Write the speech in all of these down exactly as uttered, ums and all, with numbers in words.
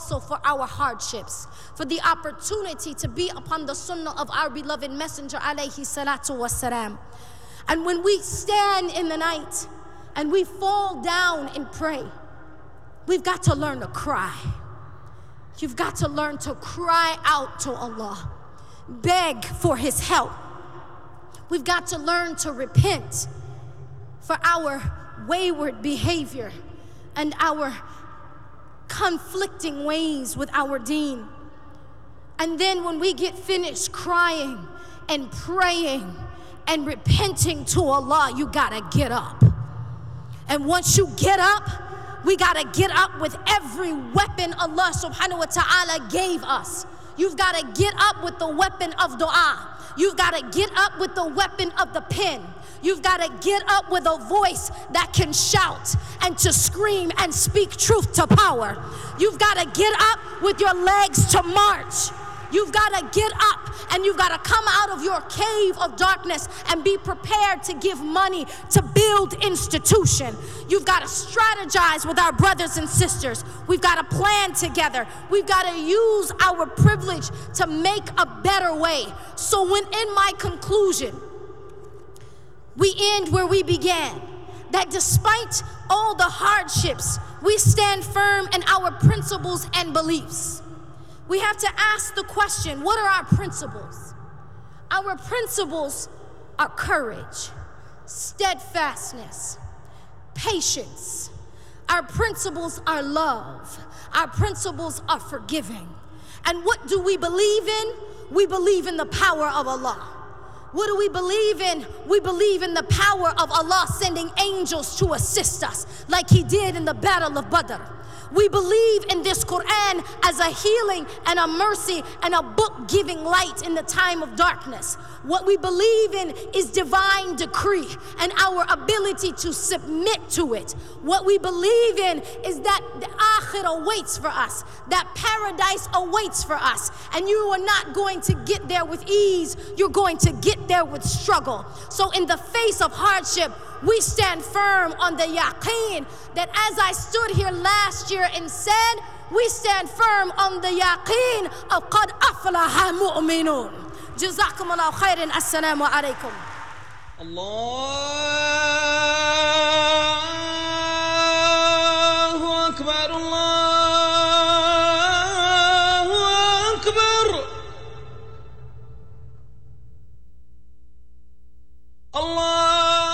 also for our hardships, for the opportunity to be upon the sunnah of our beloved Messenger alayhi salatu wassalam. And when we stand in the night and we fall down and pray, we've got to learn to cry. You've got to learn to cry out to Allah, beg for His help. We've got to learn to repent for our wayward behavior and our conflicting ways with our deen. And then when we get finished crying and praying and repenting to Allah, you gotta get up. And once you get up, we gotta get up with every weapon Allah subhanahu wa ta'ala gave us. You've gotta get up with the weapon of dua. You've gotta get up with the weapon of the pen. You've gotta get up with a voice that can shout and to scream and speak truth to power. You've gotta get up with your legs to march. You've gotta get up and you've gotta come out of your cave of darkness and be prepared to give money to build institution. You've gotta strategize with our brothers and sisters. We've gotta plan together. We've gotta use our privilege to make a better way. So when in my conclusion, we end where we began, that despite all the hardships, we stand firm in our principles and beliefs. We have to ask the question, what are our principles? Our principles are courage, steadfastness, patience. Our principles are love. Our principles are forgiving. And what do we believe in? We believe in the power of Allah. What do we believe in? We believe in the power of Allah sending angels to assist us, like He did in the Battle of Badr. We believe in this Quran as a healing and a mercy and a book giving light in the time of darkness. What we believe in is divine decree and our ability to submit to it. What we believe in is that the akhirah awaits for us, that paradise awaits for us, and you are not going to get there with ease, you're going to get there with struggle. So in the face of hardship, we stand firm on the yaqeen that as I stood here last year and said, we stand firm on the yaqeen of قَدْ أَفْلَحَ مُؤْمِنُونَ. جزاكم الله خيرا. السلام عليكم. الله أكبر الله أكبر الله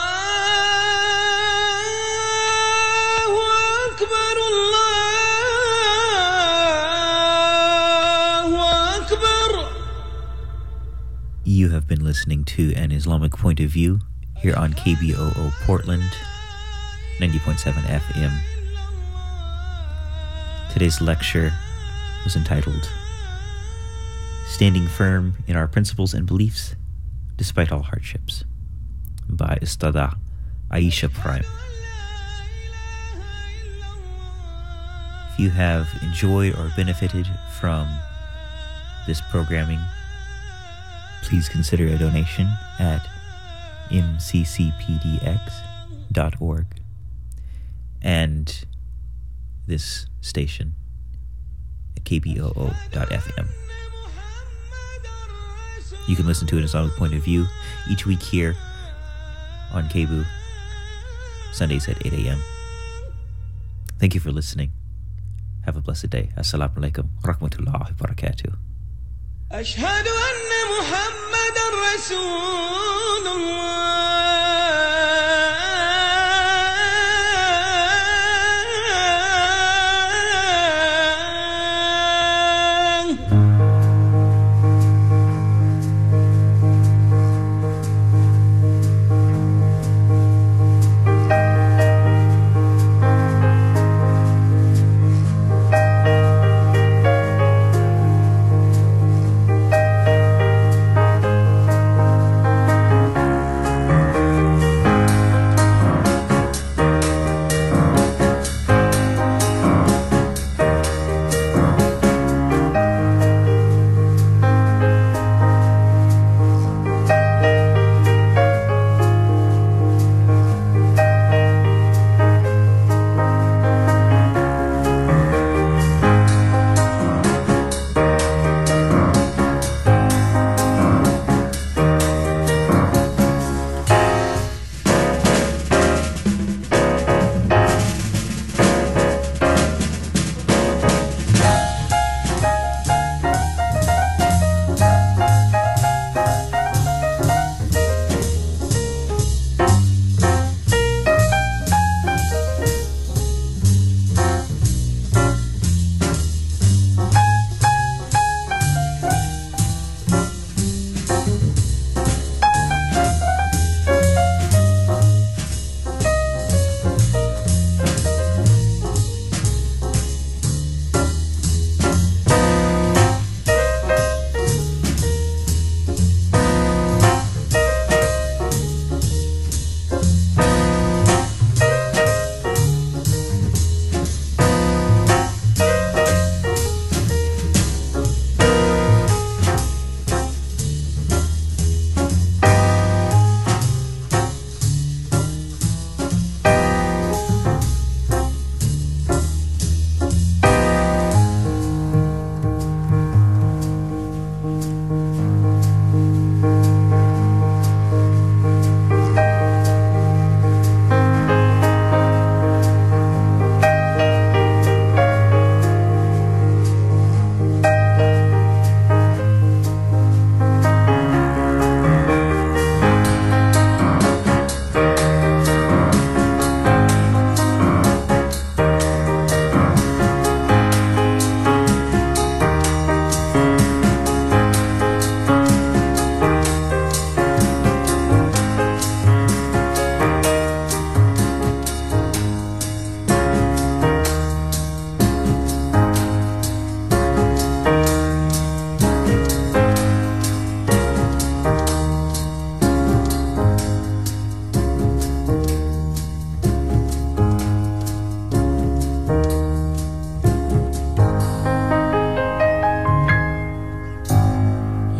You have been listening to An Islamic Point of View here on K B O O Portland, ninety point seven F M. Today's lecture was entitled Standing Firm in Our Principles and Beliefs Despite All Hardships by Ustada Aisha Prime. If you have enjoyed or benefited from this programming, please consider a donation at m c c p d x dot org and this station at k b o o dot f m. You can listen to An Islamic Point of View each week here on K B O O, Sundays at eight a.m. Thank you for listening. Have a blessed day. Assalamu alaikum wa rahmatullahi wa barakatuh. أشهد أن محمد رسول الله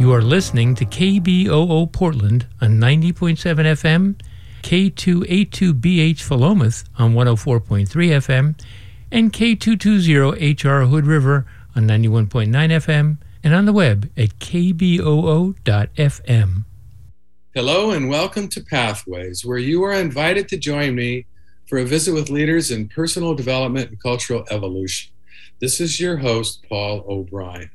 You are listening to K B O O Portland on ninety point seven F M, K two eighty-two B H Philomath on one oh four point three F M, and K two twenty H R Hood River on ninety-one point nine F M, and on the web at k b o o dot f m. Hello and welcome to Pathways, where you are invited to join me for a visit with leaders in personal development and cultural evolution. This is your host, Paul O'Brien.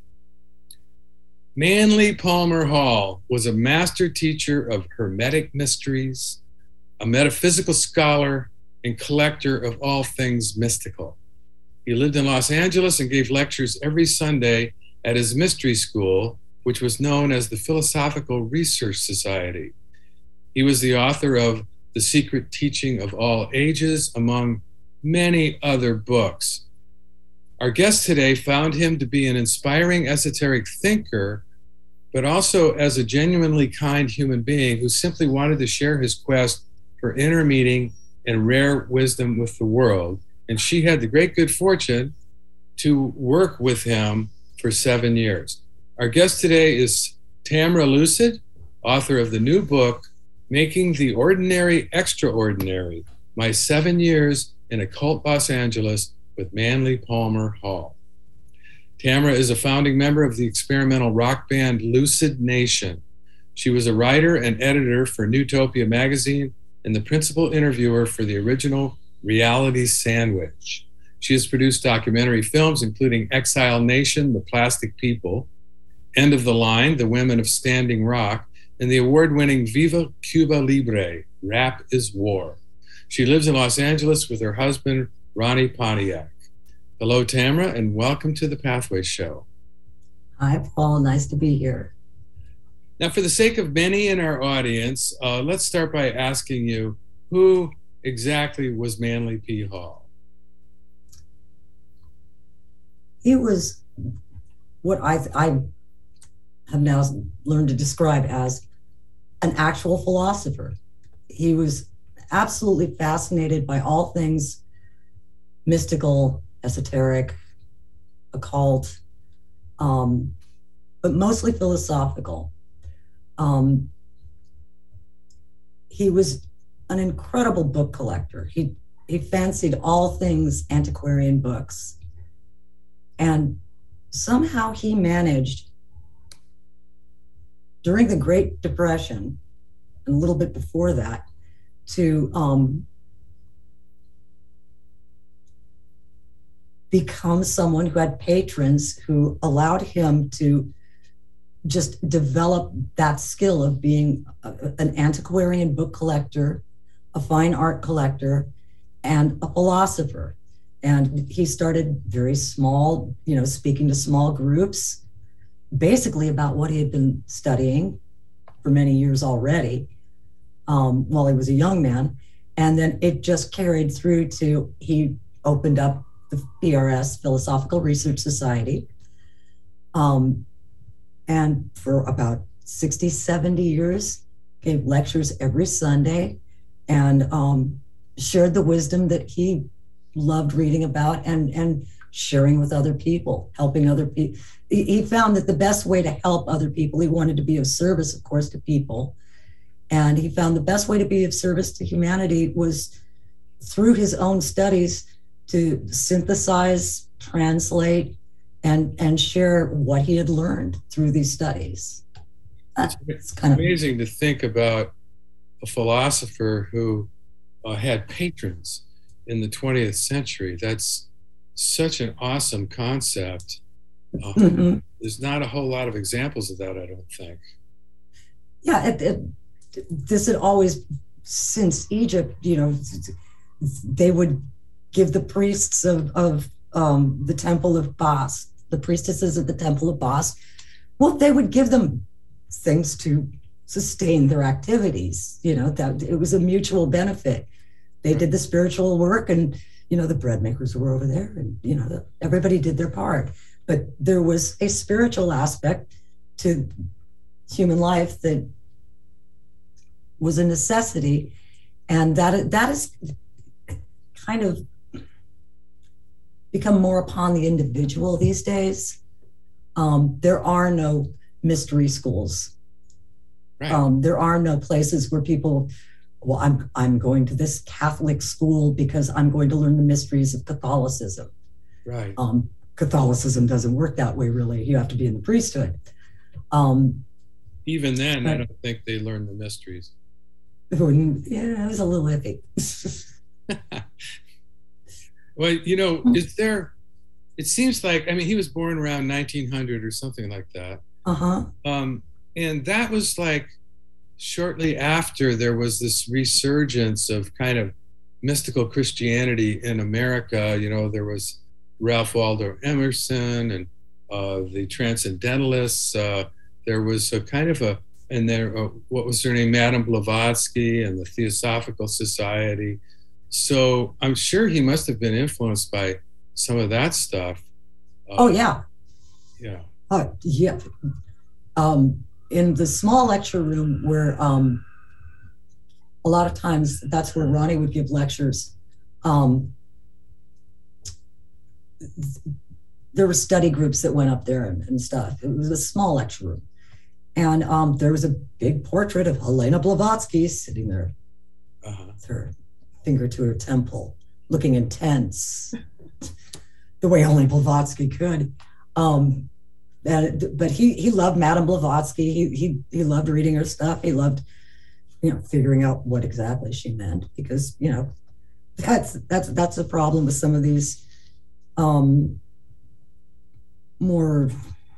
Manly Palmer Hall was a master teacher of Hermetic mysteries, a metaphysical scholar, and collector of all things mystical. He lived in Los Angeles and gave lectures every Sunday at his mystery school, which was known as the Philosophical Research Society. He was the author of The Secret Teaching of All Ages, among many other books. Our guest today found him to be an inspiring esoteric thinker, but also as a genuinely kind human being who simply wanted to share his quest for inner meaning and rare wisdom with the world. And she had the great good fortune to work with him for seven years. Our guest today is Tamra Lucid, author of the new book, Making the Ordinary Extraordinary, My Seven Years in Occult Los Angeles with Manly Palmer Hall. Tamra is a founding member of the experimental rock band Lucid Nation. She was a writer and editor for Newtopia magazine and the principal interviewer for the original Reality Sandwich. She has produced documentary films including Exile Nation, The Plastic People, End of the Line, The Women of Standing Rock, and the award-winning Viva Cuba Libre, Rap is War. She lives in Los Angeles with her husband, Ronnie Pontiac. Hello, Tamra, and welcome to the Pathways Show. Hi, Paul. Nice to be here. Now, for the sake of many in our audience, uh, let's start by asking you, who exactly was Manly P. Hall? He was what I, I have now learned to describe as an actual philosopher. He was absolutely fascinated by all things mystical, esoteric, occult, um, but mostly philosophical. Um, he was an incredible book collector. He he fancied all things antiquarian books. And somehow he managed, during the Great Depression, and a little bit before that, to um, become someone who had patrons who allowed him to just develop that skill of being a, an antiquarian book collector, a fine art collector, and a philosopher. And he started very small, you know, speaking to small groups, basically about what he had been studying for many years already, um, while he was a young man. And then it just carried through to, he opened up the P R S, Philosophical Research Society. Um, and for about sixty, seventy years, gave lectures every Sunday and um, shared the wisdom that he loved reading about and, and sharing with other people, helping other people. He found that the best way to help other people, he wanted to be of service, of course, to people. And he found the best way to be of service to humanity was through his own studies to synthesize, translate, and, and share what he had learned through these studies. It's, it's kind amazing of, to think about a philosopher who uh, had patrons in the twentieth century. That's such an awesome concept. Um, mm-hmm. There's not a whole lot of examples of that, I don't think. Yeah, it, it, this had always, since Egypt, you know, they would give the priests of, of um, the Temple of Bast, the priestesses of the Temple of Bast, well, they would give them things to sustain their activities. You know, that it was a mutual benefit. They did the spiritual work, and you know, the bread makers were over there, and you know, the, everybody did their part. But there was a spiritual aspect to human life that was a necessity, and that that is kind of become more upon the individual these days. Um, there are no mystery schools. Right. Um, there are no places where people, well, I'm I'm going to this Catholic school because I'm going to learn the mysteries of Catholicism. Right. Um, Catholicism doesn't work that way, really. You have to be in the priesthood. Um, Even then, but, I don't think they learn the mysteries. Yeah, it was a little iffy. Well, you know, is there, it seems like, I mean, he was born around nineteen hundred or something like that. Uh-huh. Um, and that was like shortly after there was this resurgence of kind of mystical Christianity in America. You know, there was Ralph Waldo Emerson and uh, the Transcendentalists. Uh, there was a kind of a, and there, uh, what was her name? Madame Blavatsky and the Theosophical Society. So I'm sure he must have been influenced by some of that stuff. Uh, oh, yeah. Yeah. Oh, yeah. Um, in the small lecture room where um, a lot of times that's where Ronnie would give lectures. Um, there were study groups that went up there and, and stuff. It was a small lecture room. And um, there was a big portrait of Helena Blavatsky sitting there uh-huh. with her finger to her temple, looking intense, the way only Blavatsky could. Um, and, but he he loved Madame Blavatsky. He, he he loved reading her stuff. He loved, you know, figuring out what exactly she meant, because, you know, that's that's that's a problem with some of these um, more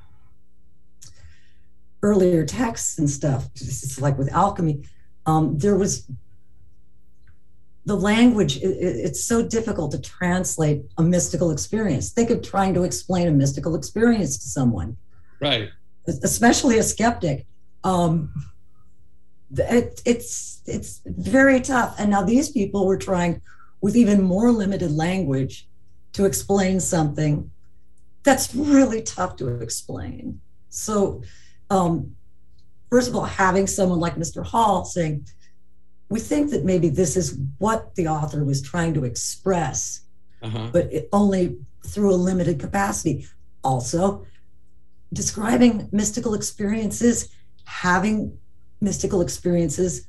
earlier texts and stuff. It's like with alchemy, um, there was the language. It, it's so difficult to translate a mystical experience. Think of trying to explain a mystical experience to someone, right? Especially a skeptic. Um, it, it's it's very tough. And now these people were trying, with even more limited language, to explain something that's really tough to explain. So, um, first of all, having someone like Mister Hall saying, we think that maybe this is what the author was trying to express, uh-huh. but it only through a limited capacity. Also, describing mystical experiences, having mystical experiences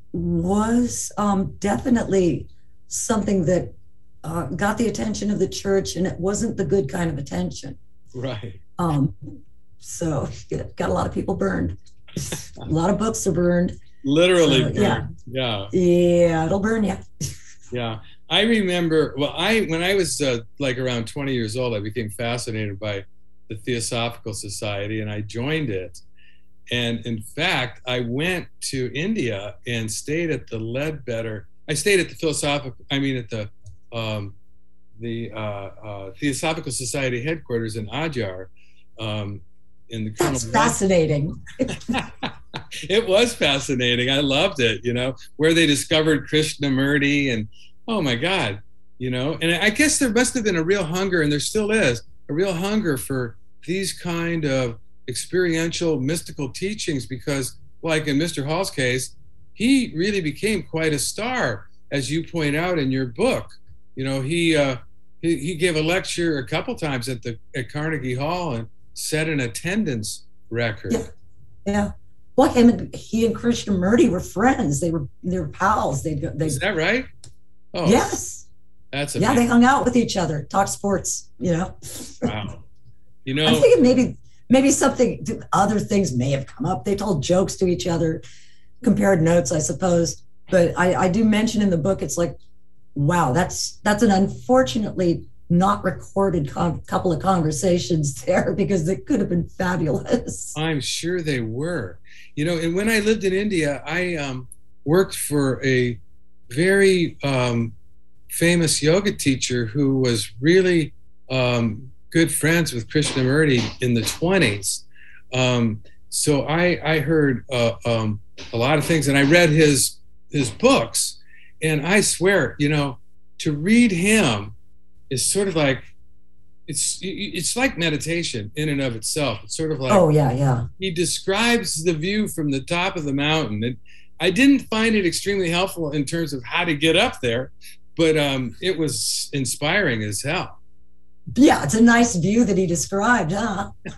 was um, definitely something that uh, got the attention of the church, and it wasn't the good kind of attention. Right. Um, so it got a lot of people burned. A lot of books are burned. Literally so, burned. Yeah. yeah. Yeah, it'll burn you. Yeah. I remember, well, I when I was uh, like around twenty years old, I became fascinated by the Theosophical Society, and I joined it. And in fact, I went to India and stayed at the Ledbetter. I stayed at the Philosophical, I mean, at the um, the uh, uh, Theosophical Society headquarters in Adyar. Um, in the That's fascinating. It was fascinating. I loved it, you know, where they discovered Krishnamurti, and oh my God, you know, and I guess there must have been a real hunger, and there still is, a real hunger for these kind of experiential mystical teachings, because like in Mister Hall's case, he really became quite a star, as you point out in your book. You know, he uh, he, he gave a lecture a couple times at the at Carnegie Hall and set an attendance record. Yeah, yeah. Well, him and he and Krishnamurti were friends. They were they were pals. They they. Is that right? Oh, yes. That's amazing. Yeah. They hung out with each other, talked sports. You know. Wow. You know. I'm thinking maybe maybe something other things may have come up. They told jokes to each other, compared notes, I suppose. But I, I do mention in the book, it's like, wow, that's that's an unfortunately not recorded con- couple of conversations there, because they could have been fabulous. I'm sure they were. You know, and when I lived in India, I um, worked for a very um, famous yoga teacher who was really um, good friends with Krishnamurti in the twenties. Um, so I, I heard uh, um, a lot of things, and I read his his books, and I swear, you know, to read him is sort of like, it's it's like meditation in and of itself. It's sort of like, oh yeah, yeah. He describes the view from the top of the mountain. And I didn't find it extremely helpful in terms of how to get up there, but um, it was inspiring as hell. Yeah, it's a nice view that he described, huh?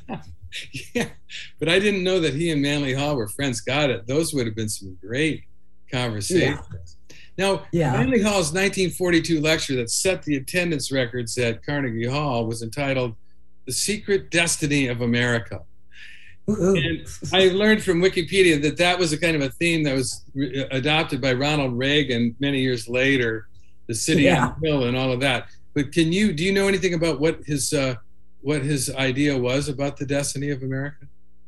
Yeah, but I didn't know that he and Manly Hall were friends. Got it. Those would have been some great conversations. Yeah. Now, yeah. Manly Hall's nineteen forty-two lecture that set the attendance records at Carnegie Hall was entitled "The Secret Destiny of America." Ooh. And I learned from Wikipedia that that was a kind of a theme that was re- adopted by Ronald Reagan many years later, the city yeah. on the hill and all of that. But can you, do you know anything about what his, uh, what his idea was about the destiny of America?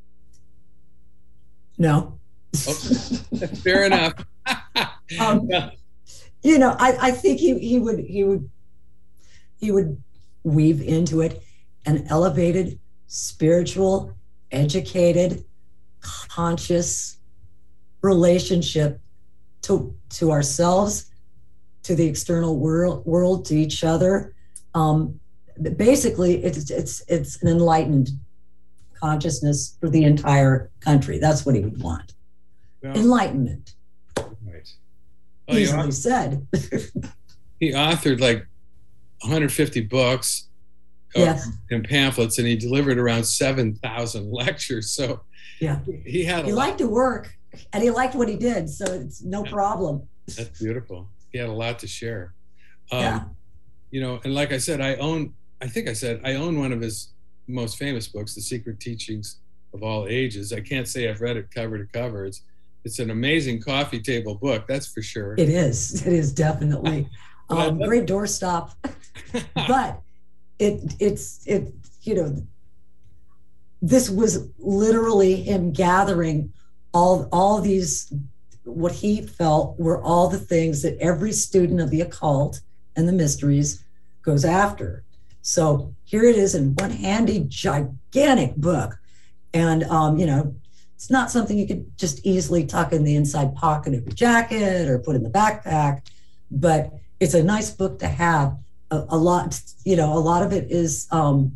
No. Oh, fair enough. um, you know, I, I think he, he would, he would, he would weave into it an elevated, spiritual, educated, conscious relationship to to ourselves, to the external world, world, to each other. Um, basically, it's it's it's an enlightened consciousness for the entire country. That's what he would want. Well, enlightenment. Right. Well, easily said. He authored like one hundred fifty books. Yes. And pamphlets, and he delivered around seven thousand lectures. So yeah, he had. A he lot. liked to work, and he liked what he did, so it's no yeah. problem. That's beautiful. He had a lot to share. Um, yeah. You know, and like I said, I own. I think I said I own one of his most famous books, "The Secret Teachings of All Ages." I can't say I've read it cover to cover. It's it's an amazing coffee table book, that's for sure. It is. It is definitely um, great doorstop, but. It it's it you know this was literally him gathering all all these what he felt were all the things that every student of the occult and the mysteries goes after. So here it is in one handy gigantic book, and um, you know it's not something you could just easily tuck in the inside pocket of your jacket or put in the backpack, but it's a nice book to have. A, a lot, you know, a lot of it is um,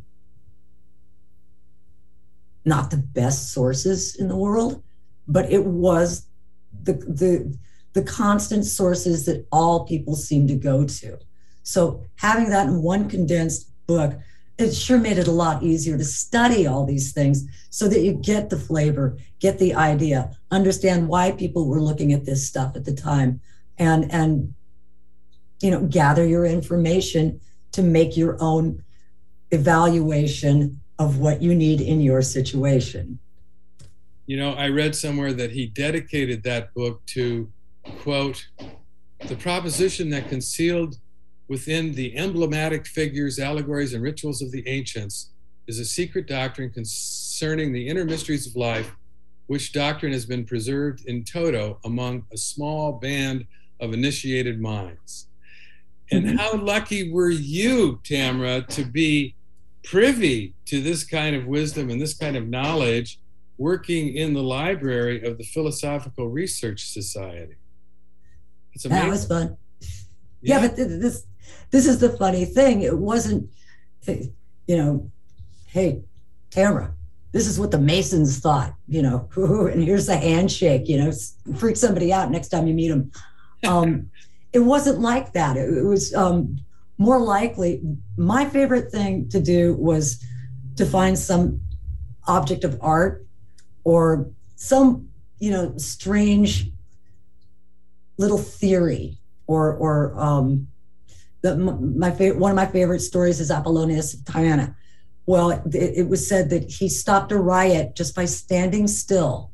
not the best sources in the world, but it was the the the constant sources that all people seem to go to. So having that in one condensed book, it sure made it a lot easier to study all these things so that you get the flavor, get the idea, understand why people were looking at this stuff at the time, and and you know, gather your information to make your own evaluation of what you need in your situation. You know, I read somewhere that he dedicated that book to, quote, the proposition that concealed within the emblematic figures, allegories, and rituals of the ancients is a secret doctrine concerning the inner mysteries of life, which doctrine has been preserved in toto among a small band of initiated minds. And mm-hmm. how lucky were you, Tamra, to be privy to this kind of wisdom and this kind of knowledge working in the library of the Philosophical Research Society? It's amazing. That was fun. Yeah, yeah but this this is the funny thing. It wasn't, you know, hey, Tamra, this is what the Masons thought, you know, and here's the handshake, you know, freak somebody out next time you meet them. Um, It wasn't like that. It, it was um, more likely, my favorite thing to do was to find some object of art or some, you know, strange little theory or, or um, the, my favorite, one of my favorite stories is Apollonius of Tyana. Well, it, it was said that he stopped a riot just by standing still.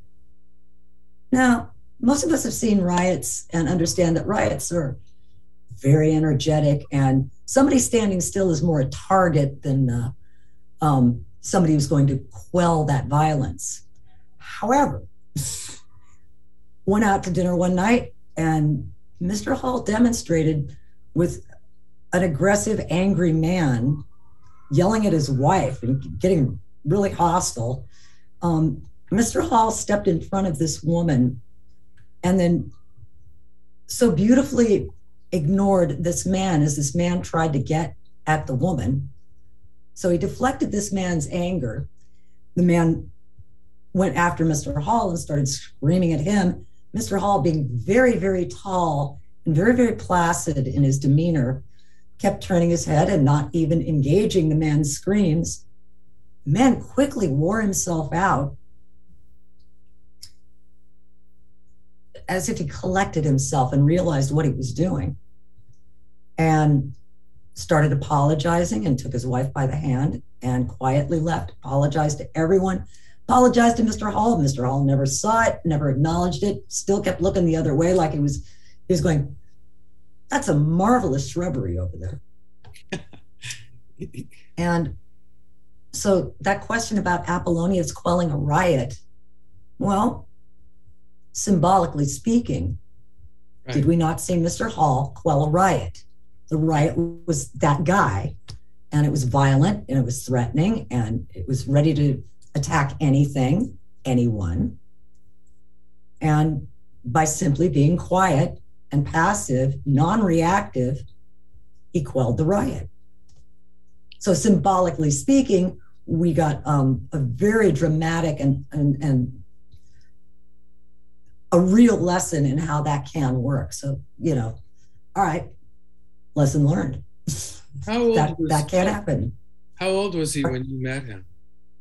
Now, most of us have seen riots and understand that riots are very energetic, and somebody standing still is more a target than uh, um, somebody who's going to quell that violence. However, went out to dinner one night, and Mister Hall demonstrated with an aggressive, angry man yelling at his wife and getting really hostile. Um, Mister Hall stepped in front of this woman and then so beautifully ignored this man as this man tried to get at the woman. So he deflected this man's anger. The man went after Mister Hall and started screaming at him. Mister Hall, being very, very tall and very, very placid in his demeanor, kept turning his head and not even engaging the man's screams. the man quickly wore himself out as if he collected himself and realized what he was doing, and started apologizing and took his wife by the hand and quietly left, apologized to everyone, apologized to Mister Hall. Mister Hall never saw it, never acknowledged it, still kept looking the other way like he was, he was going, that's a marvelous shrubbery over there. And so that question about Apollonius quelling a riot, well, symbolically speaking, right. Did we not see Mister Hall quell a riot? The riot was that guy, and it was violent, and it was threatening, and it was ready to attack anything, anyone. And by simply being quiet and passive, non-reactive, he quelled the riot. So symbolically speaking, we got um, a very dramatic and, and, and a real lesson in how that can work. So, you know, all right, lesson learned. How old that, was, that can't happen. How old was he when you met him?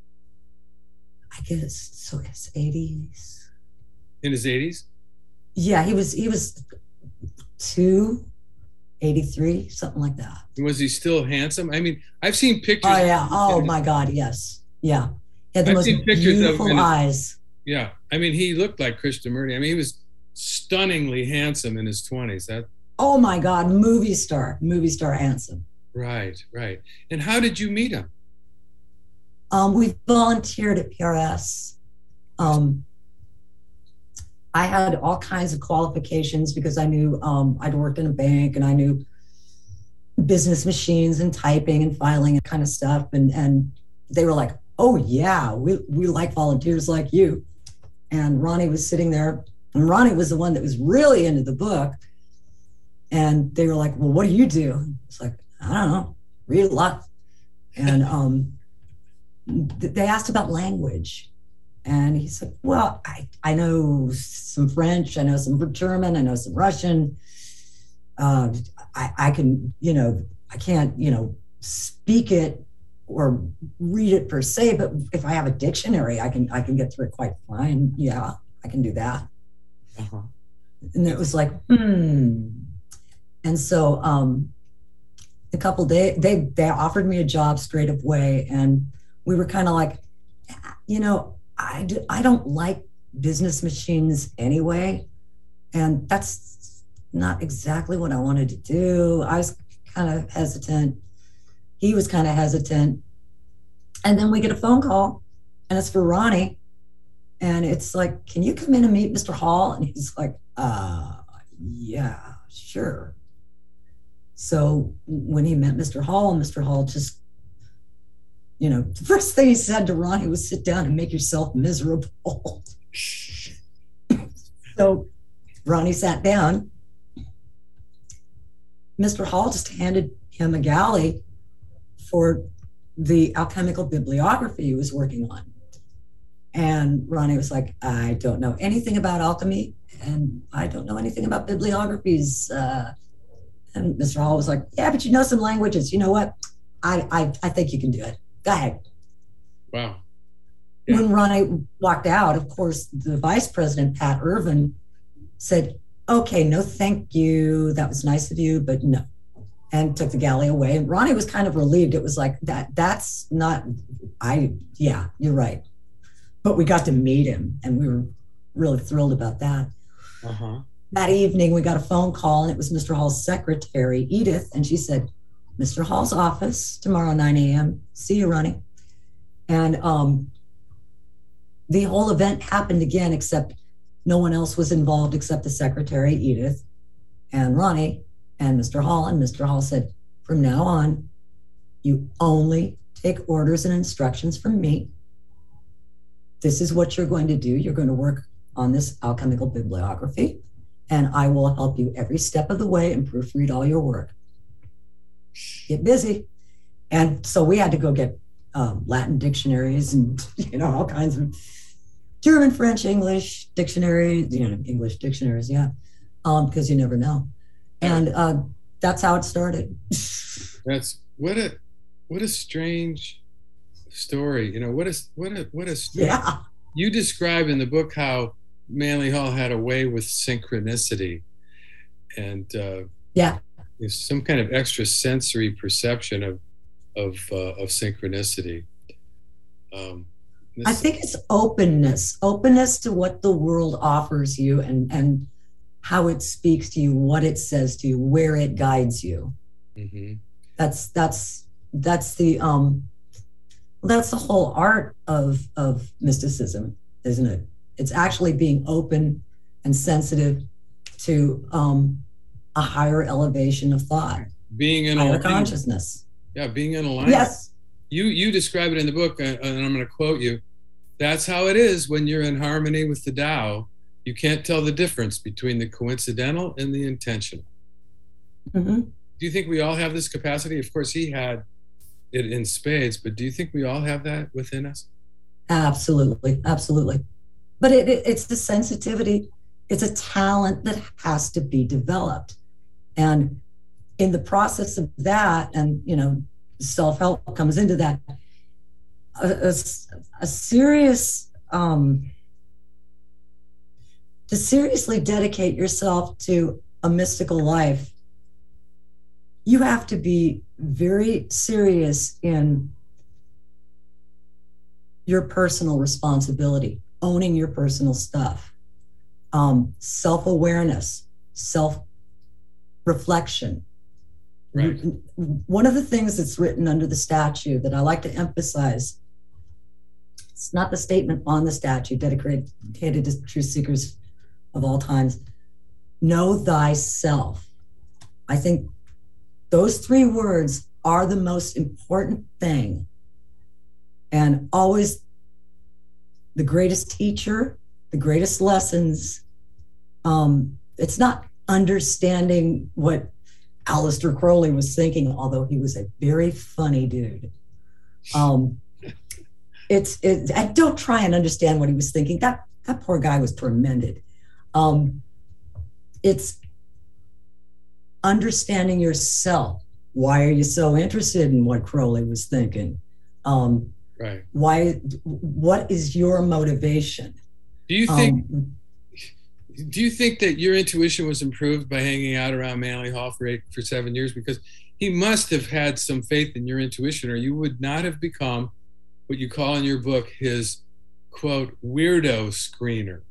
I guess so his eighties. In his eighties? Yeah, he was he was two, eighty-three, something like that. Was he still handsome? I mean, I've seen pictures. Oh yeah. Oh my God, yes. Yeah. He had the I've most seen pictures beautiful of him eyes. Yeah. I mean, he looked like Krishnamurti. I mean, he was stunningly handsome in his twenties. That Oh my God, movie star, movie star handsome. Right, right. And how did you meet him? Um, we volunteered at P R S. Um, I had all kinds of qualifications because I knew um, I'd worked in a bank and I knew business machines and typing and filing and kind of stuff. And, and they were like, oh yeah, we, we like volunteers like you. And Ronnie was sitting there, and Ronnie was the one that was really into the book. And they were like, well, what do you do? It's like, I don't know, read a lot. And um, th- they asked about language. And he said, well, I, I know some French, I know some German, I know some Russian. Uh, I, I can, you know, I can't, you know, speak it or read it per se, but if I have a dictionary, I can I can get through it quite fine. Yeah, I can do that. Uh-huh. And it was like, hmm. And so um, a couple days, they, they offered me a job straight away. And we were kind of like, you know, I, do, I don't like business machines anyway. And that's not exactly what I wanted to do. I was kind of hesitant. He was kind of hesitant. And then we get a phone call, and it's for Ronnie. And it's like, can you come in and meet Mister Hall? And he's like, uh, yeah, sure. So when he met Mister Hall, Mister Hall just, you know, the first thing he said to Ronnie was, sit down and make yourself miserable. So Ronnie sat down. Mister Hall just handed him a galley for the alchemical bibliography he was working on. And Ronnie was like, I don't know anything about alchemy, and I don't know anything about bibliographies. Uh, and Mister Hall was like, yeah, but you know some languages. You know what? I I, I think you can do it. Go ahead. Wow. Yeah. When Ronnie walked out, of course, the vice president, Pat Irvin, said, okay, no, thank you. That was nice of you, but no. And took the galley away. And Ronnie was kind of relieved. It was like, that. that's not, I, yeah, you're right. But we got to meet him, and we were really thrilled about that. Uh-huh. That evening, we got a phone call, and it was Mister Hall's secretary, Edith, and she said, Mister Hall's office tomorrow, nine a.m. See you, Ronnie. And um, the whole event happened again, except no one else was involved except the secretary, Edith, and Ronnie, and Mister Hall. And Mister Hall said, from now on, you only take orders and instructions from me. This is what you're going to do. You're going to work on this alchemical bibliography, and I will help you every step of the way and proofread all your work. Get busy. And so we had to go get um, Latin dictionaries and, you know, all kinds of German, French, English dictionaries, you know, English dictionaries, yeah, um, because you never know. And uh, that's how it started. That's what a what a strange story. You know, what is what a what a story. Yeah. You describe in the book how Manly Hall had a way with synchronicity, and uh, yeah, there's some kind of extra sensory perception of of uh, of synchronicity. Um, this, I think it's openness, openness to what the world offers you, and and how it speaks to you, what it says to you, where it guides you. Mm-hmm. That's that's that's the um, that's the whole art of of mysticism, isn't it? It's actually being open and sensitive to um, a higher elevation of thought, being in higher a, consciousness. Yeah, being in alignment. Yes. You you describe it in the book, and I'm going to quote you. That's how it is when you're in harmony with the Tao. You can't tell the difference between the coincidental and the intentional. Mm-hmm. Do you think we all have this capacity? Of course, he had it in spades, but do you think we all have that within us? Absolutely, absolutely. But it, it, it's the sensitivity. It's a talent that has to be developed. And in the process of that, and, you know, self-help comes into that, a, a, a serious, um, to seriously dedicate yourself to a mystical life, you have to be very serious in your personal responsibility, owning your personal stuff, um, self-awareness, self-reflection. Right. One of the things that's written under the statue that I like to emphasize, it's not the statement on the statue dedicated to truth seekers of all times, know thyself. I think those three words are the most important thing. And always the greatest teacher, the greatest lessons. Um, it's not understanding what Aleister Crowley was thinking, although he was a very funny dude. Um, it's it, I don't try and understand what he was thinking. That that poor guy was tormented. Um, it's understanding yourself. Why are you so interested in what Crowley was thinking? Um, right. Why? What is your motivation? Do you think? Um, do you think that your intuition was improved by hanging out around Manly Hall for eight, for seven years? Because he must have had some faith in your intuition, or you would not have become what you call in your book his quote weirdo screener.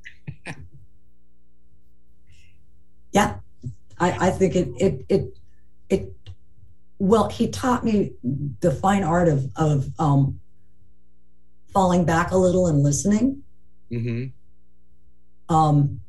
Yeah, I, I think it it it it. Well, he taught me the fine art of of um, falling back a little and listening. Mm-hmm. Um,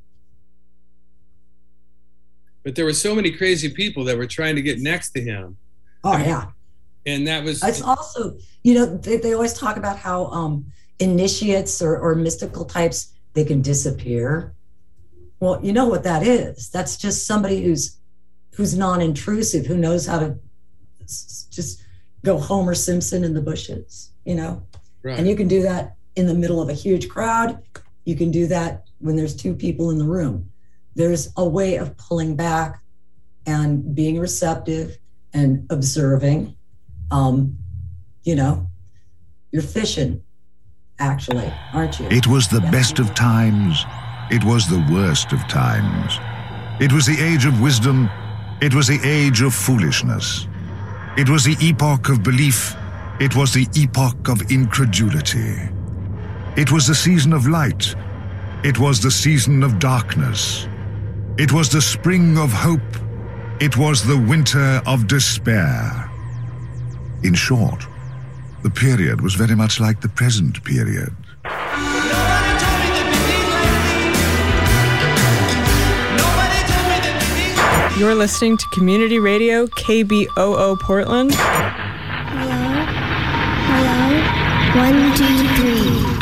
but there were so many crazy people that were trying to get next to him. Oh yeah, and that was. It's also, you know, they, they always talk about how um, initiates or, or mystical types, they can disappear. Well, you know what that is? That's just somebody who's who's non-intrusive, who knows how to just go Homer Simpson in the bushes, you know? Right. And you can do that in the middle of a huge crowd. You can do that when there's two people in the room. There's a way of pulling back and being receptive and observing. Um, you know, you're fishing, actually, aren't you? It was the yeah. best of times. It was the worst of times. It was the age of wisdom. It was the age of foolishness. It was the epoch of belief. It was the epoch of incredulity. It was the season of light. It was the season of darkness. It was the spring of hope. It was the winter of despair. In short, the period was very much like the present period. You're listening to Community Radio K B O O Portland. Hello? Hello? One, two, three.